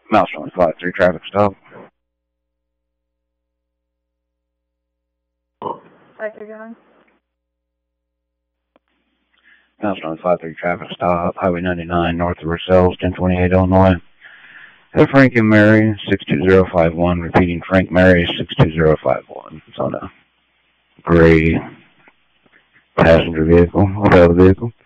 Mouse 153 traffic stop. Sector going. Mouse 153 traffic stop. Highway 99 north of Versailles, 1028 Illinois. Frank and Mary, 62051. Repeating Frank Mary, 62051. It's on a gray passenger vehicle. What other vehicle?